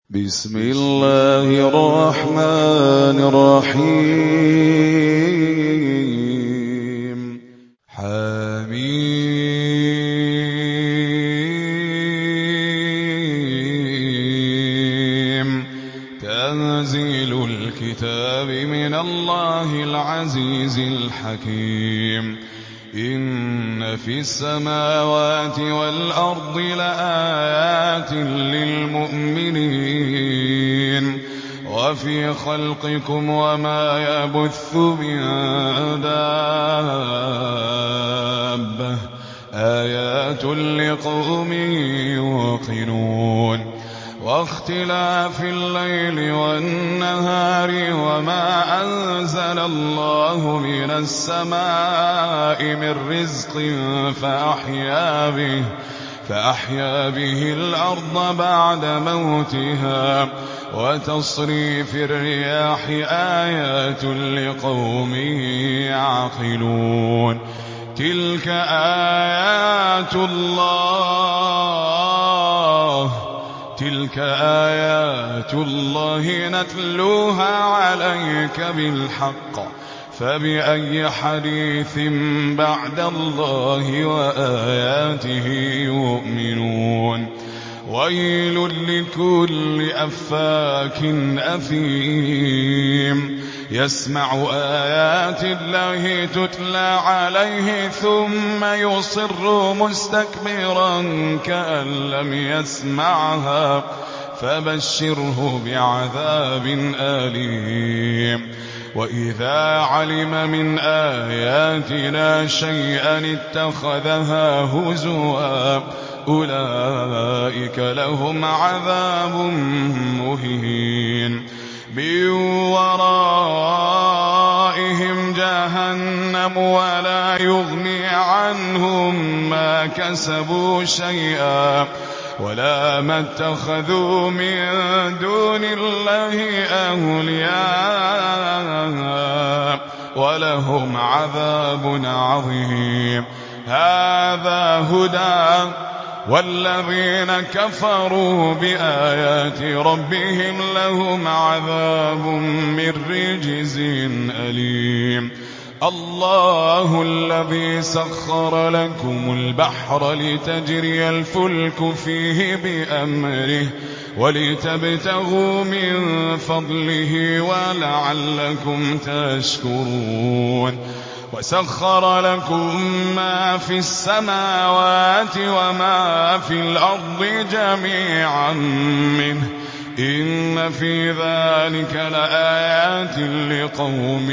بسم الله الرحمن الرحيم. حميم. تنزيل الكتاب من الله العزيز الحكيم. إن في السماوات والأرض لآيات للمؤمنين وفي خلقكم وما يبث من دابة آيات لقوم يوقنون. واختلاف الليل والنهار وما أنزل الله من السماء من رزق فأحيا به الأرض بعد موتها وتصريف الرياح آيات لقوم يعقلون. تلك آيات الله نتلوها عليك بالحق فبأي حديث بعد الله وآياته يؤمنون. ويل لكل أفاك أثيم يسمع آيات الله تتلى عليه ثم يصر مستكبرا كأن لم يسمعها فبشره بعذاب أليم. وإذا علم من آياتنا شيئا اتخذها هزوا أولئك لهم عذاب مهين. من ورائهم جهنم ولا يغني عنهم ما كسبوا شيئا ولا ما اتخذوا من دون الله أولياء ولهم عذاب عظيم. هذا هدى والذين كفروا بآيات ربهم لهم عذاب من رجز أليم. الله الذي سخر لكم البحر لتجري الفلك فيه بأمره ولتبتغوا من فضله ولعلكم تشكرون. وسخر لكم ما في السماوات وما في الأرض جميعا منه إن في ذلك لآيات لقوم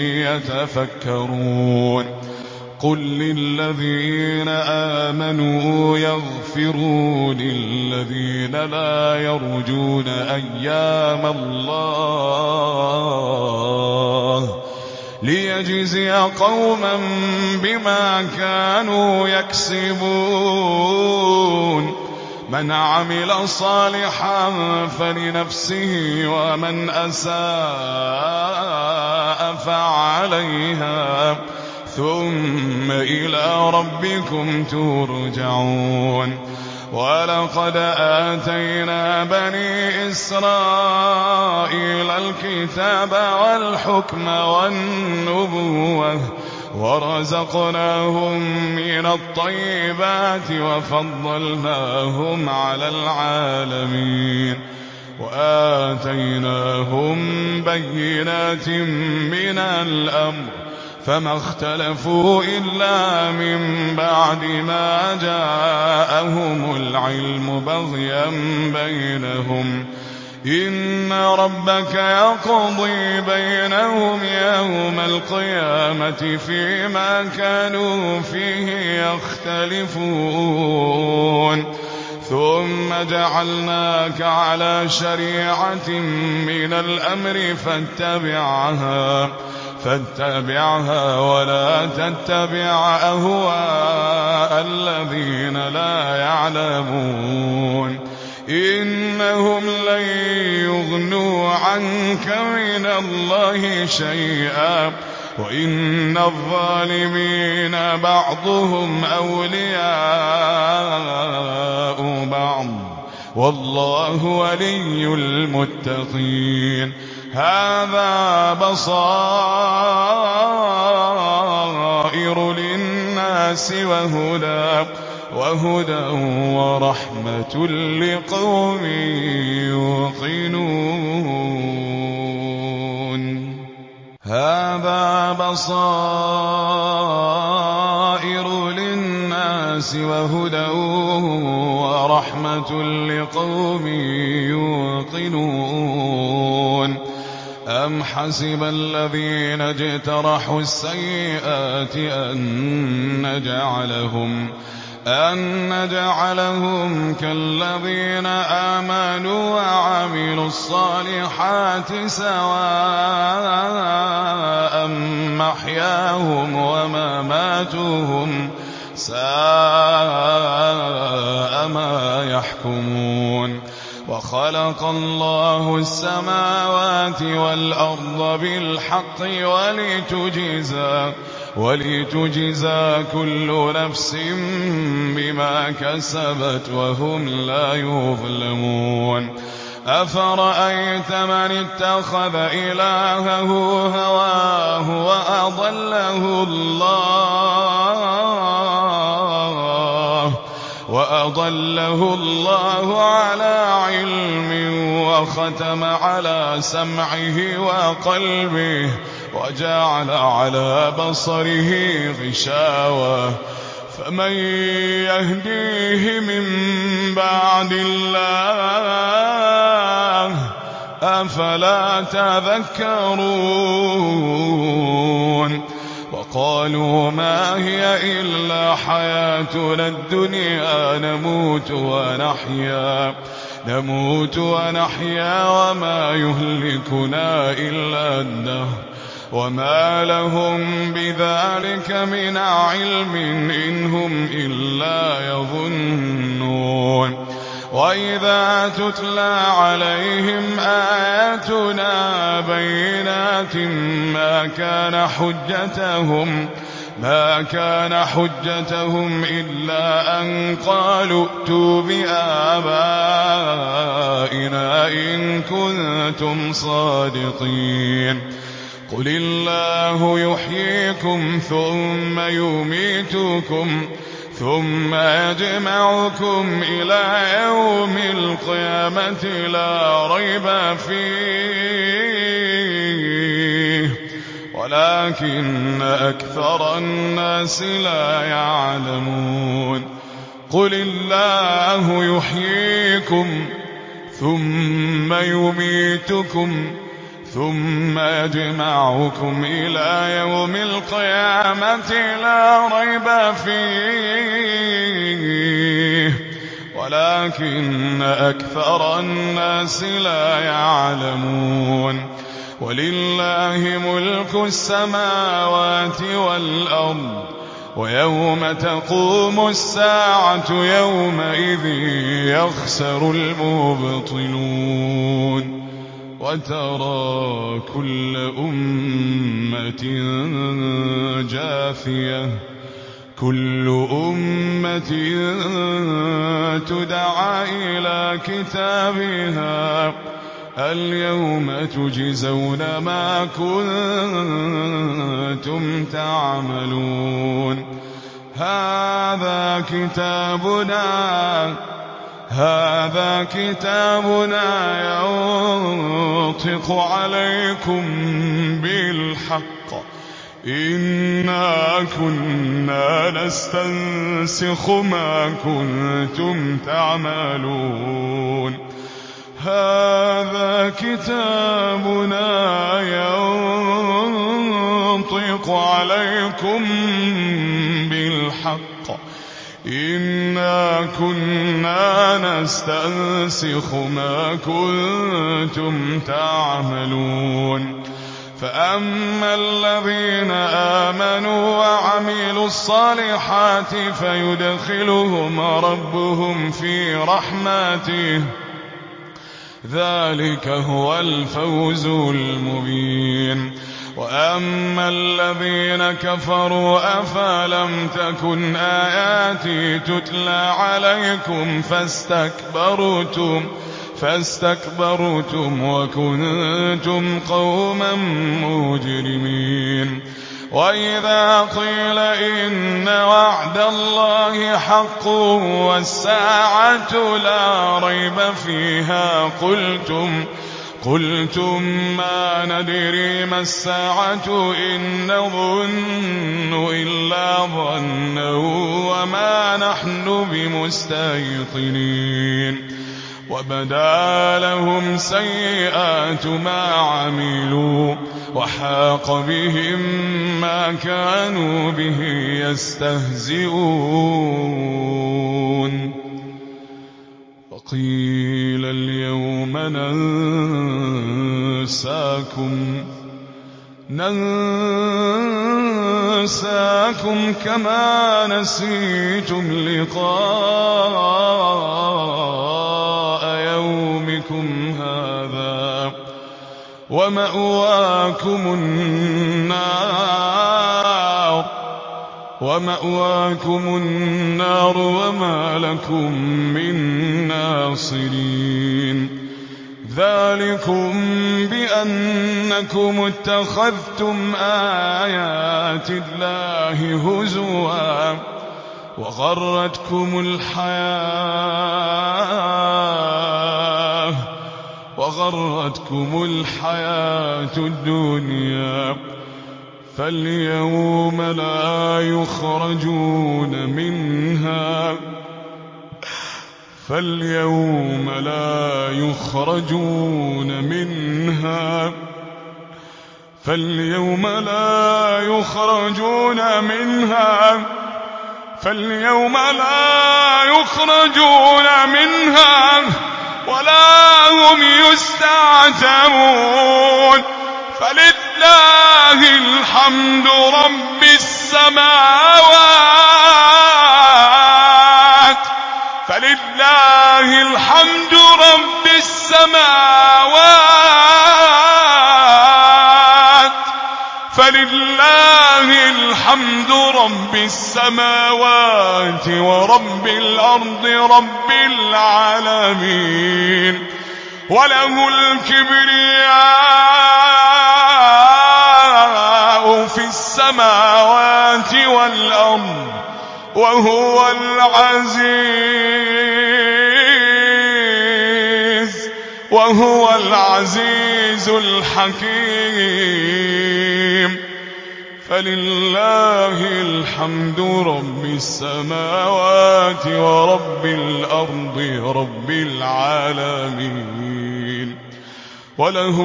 يتفكرون. قل للذين آمنوا يغفروا للذين لا يرجون أيام الله ليجزي قوما بما كانوا يكسبون. من عمل صالحا فلنفسه ومن أساء فعليها ثم إلى ربكم ترجعون. ولقد آتينا بني إسرائيل الكتاب والحكم والنبوة ورزقناهم من الطيبات وفضلناهم على العالمين وآتيناهم بينات من الأمر فما اختلفوا إلا من بعد ما جاءهم العلم بغيا بينهم. إن ربك يقضي بينهم يوم القيامة فيما كانوا فيه يختلفون. ثم جعلناك على شريعة من الأمر فاتبعها ولا تتبع أهواء الذين لا يعلمون. إنهم لن يغنوا عنك من الله شيئا وإن الظالمين بعضهم أولياء بعض والله ولي المتقين. هذا بصائر للناس وهدى ورحمة لقوم يوقنون. هذا بصائر للناس وهدى ورحمة لقوم يوقنون. أم حسب الذين اجترحوا السيئات أن نجعلهم كالذين آمنوا وعملوا الصالحات سواء محياهم ومماتهم ساء ما يحكمون. وخلق الله السماوات والأرض بالحق ولتجزى كل نفس بما كسبت وهم لا يظلمون. أفرأيت من اتخذ إلهه هواه وأضله الله على علم وختم على سمعه وقلبه وجعل على بصره غشاوة فمن يهديه من بعد الله أفلا تذكرون. وقالوا ما هي إلا حياتنا الدنيا نموت ونحيا وما يهلكنا إلا الدهر وما لهم بذلك من علم إن هم إلا يظنون. وإذا تتلى عليهم آياتنا بينات ما كان حجتهم إلا أن قالوا ائتوا بآبائنا إن كنتم صادقين. قل الله يحييكم ثم يميتكم ثم يجمعكم إلى يوم القيامة لا ريب فيه ولكن أكثر الناس لا يعلمون. قل الله يحييكم ثم يميتكم ثم يجمعكم إلى يوم القيامة لا ريب فيه ولكن أكثر الناس لا يعلمون. ولله ملك السماوات والأرض ويوم تقوم الساعة يومئذ يخسر المبطلون. وترى كل أمة جاثية كل أمة تدعى إلى كتابها اليوم تجزون ما كنتم تعملون. هذا كتابنا ينطق عليكم بالحق إنا كنا نستنسخ ما كنتم تعملون. هذا كتابنا ينطق عليكم بالحق إنا كنا نستنسخ ما كنتم تعملون. فأما الذين آمنوا وعملوا الصالحات فيدخلهم ربهم في رحمته ذلك هو الفوز المبين. وأما الذين كفروا أفلم تكن آياتي تتلى عليكم فاستكبرتم وكنتم قوما مجرمين وإذا قيل إن وعد الله حق والساعة لا ريب فيها قلتم ما ندري ما الساعة إن نظن إلا ظنا وما نحن بمستيقنين وبدا لهم سيئات ما عملوا وحاق بهم ما كانوا به يستهزئون وقيل اليوم ننساكم كما نسيتم لقاء يومكم هذا ومأواكم النار وما لكم من ناصرين ذلكم بأنكم اتخذتم آيات الله هزوا وغرتكم الحياة الدنيا فاليوم لا يخرجون منها ولا هم يستعتبون فلله الحمد رب السماوات ورب الأرض رب العالمين وله الكبرياء في السماوات والأرض وهو العزيز الحكيم فلله الحمد رب السماوات ورب الأرض رب العالمين وله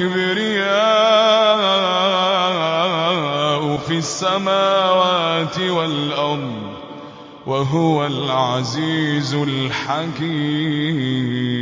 الكبرياء في السماوات والأرض وهو العزيز الحكيم.